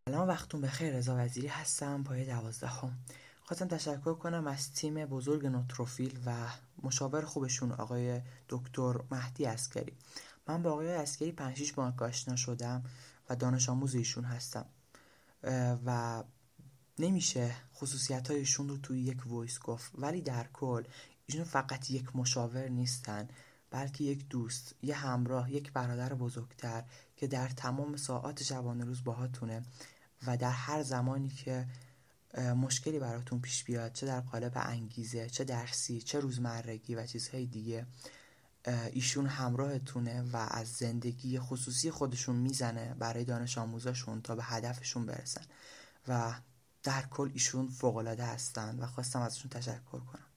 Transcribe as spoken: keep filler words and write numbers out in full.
سلام، وقتون بخیر. رضا وزیری هستم، پایه دوازدهم. خواستم تشکر کنم از تیم بزرگ نوتروفیل و مشاور خوبشون آقای دکتر مهدی عسکری. من با آقای عسکری پنج شش ماه آشنا شدم و دانش آموز ایشون هستم و نمیشه خصوصیت هایشون رو توی یک وایس گفت، ولی در کل ایشون فقط یک مشاور نیستن، بلکه یک دوست، یه همراه، یک برادر بزرگتر که در تمام ساعات شبانه روز باهاتونه و در هر زمانی که مشکلی براتون پیش بیاد، چه در قالب انگیزه، چه درسی، چه روزمرگی و چیزهای دیگه، ایشون همراهتونه و از زندگی خصوصی خودشون میزنه برای دانش آموزاشون تا به هدفشون برسن و در کل ایشون فوق‌العاده هستن و خواستم ازشون تشکر کنم.